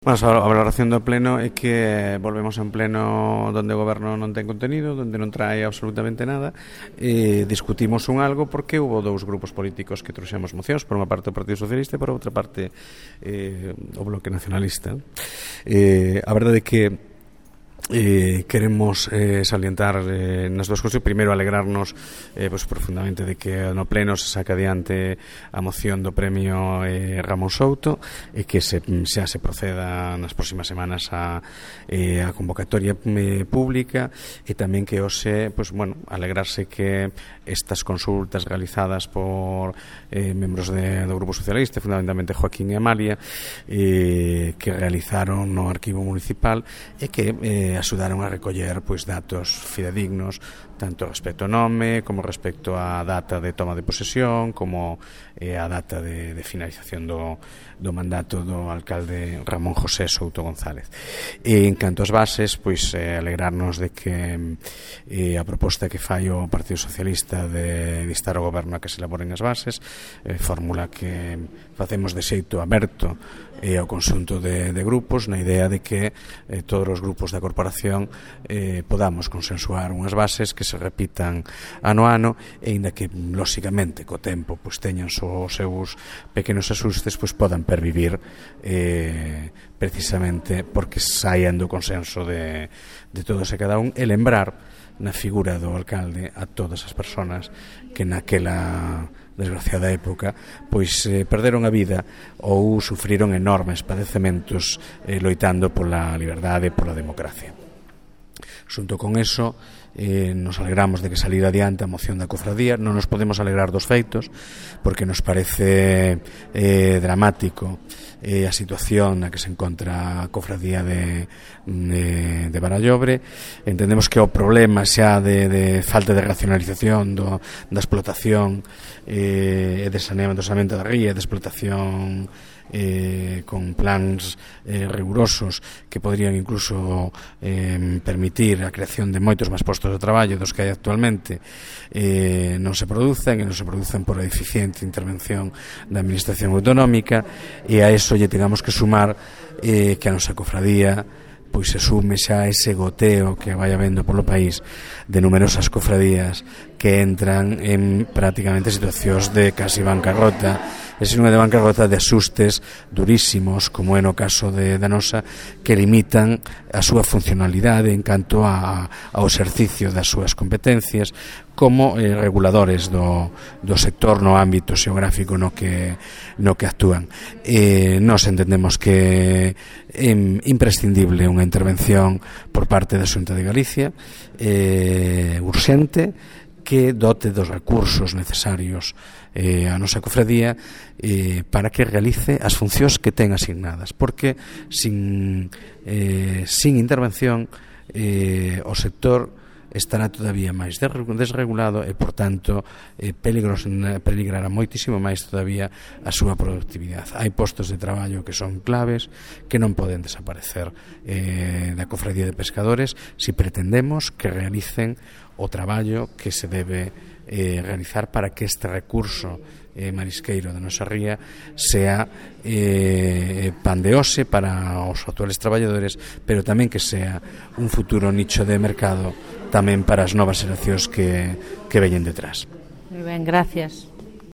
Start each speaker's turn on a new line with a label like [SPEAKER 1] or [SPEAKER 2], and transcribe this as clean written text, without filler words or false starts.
[SPEAKER 1] Mas a valoración do pleno é que volvemos a un pleno onde o goberno non ten contenido, onde non trae absolutamente nada, e discutimos algo porque houve dous grupos políticos que trouxemos mocións, por unha parte o Partido Socialista e por outra parte o Bloque Nacionalista. A verdade é que queremos salientar nas dúas cousas. Primeiro, alegrarnos profundamente de que no pleno se saca adiante a moción do premio Ramón Souto e que xa se proceda nas próximas semanas a convocatoria pública, e tamén que hoxe alegrarse que estas consultas realizadas por membros do Grupo Socialista, fundamentalmente Joaquín e Amalia, que realizaron no Arquivo Municipal e que axudaron a recoller datos fidedignos tanto respecto ao nome como respecto á data de toma de posesión como a data de finalización do mandato do alcalde Ramón José Souto González. E en canto ás bases, alegrarnos de que a proposta que fai o Partido Socialista de instar o goberno a que se elaboren as bases, fórmula que facemos de xeito aberto ao conxunto de grupos, na idea de que todos os grupos da corporación podamos consensuar unhas bases que se repitan ano a ano, e inda que lóxicamente co tempo teñan os seus pequenos asustes, podan pervivir precisamente porque saian do consenso de todos e cada un, e lembrar na figura do alcalde a todas as persoas que naquela desgraciada época perderon a vida ou sufriron enormes padecementos loitando pola liberdade e pola democracia. Xunto con eso, nos alegramos de que salira adiante a moción da cofradía. Non nos podemos alegrar dos feitos porque nos parece dramático a situación na que se encontra a cofradía de Barallobre. Entendemos que o problema xa de falta de racionalización da explotación e de saneamento da ría, de explotación con plans rigurosos que poderían incluso permitir a creación de moitos máis postos de traballo dos que hai actualmente, non se producen por a eficiente intervención da Administración Autonómica, e a eso lle tengamos que sumar que a nosa cofradía se sume xa ese goteo que vai habendo polo país de numerosas cofradías que entran en prácticamente situacións de casi bancarrota, e se non é de bancarrota, de asustes durísimos, como é no caso da nosa, que limitan a súa funcionalidade en canto ao exercicio das súas competencias como reguladores do sector no ámbito xeográfico no que actúan. Nós entendemos que é imprescindible unha intervención por parte da Xunta de Galicia urxente, que dote dos recursos necesarios a nosa cofradía para que realice as funcións que ten asignadas, porque sin intervención o sector estará todavía máis desregulado e, por tanto, peligrará moitísimo máis todavía a súa productividade. Hai postos de traballo que son claves, que non poden desaparecer da cofradía de pescadores se pretendemos que realicen o traballo que se debe realizar para que este recurso marisqueiro da nosa ría sea pan de hoxe para os actuales traballadores, pero tamén que sea un futuro nicho de mercado tamén para as novas xeracións que veñen detrás.
[SPEAKER 2] Moi ben, gracias.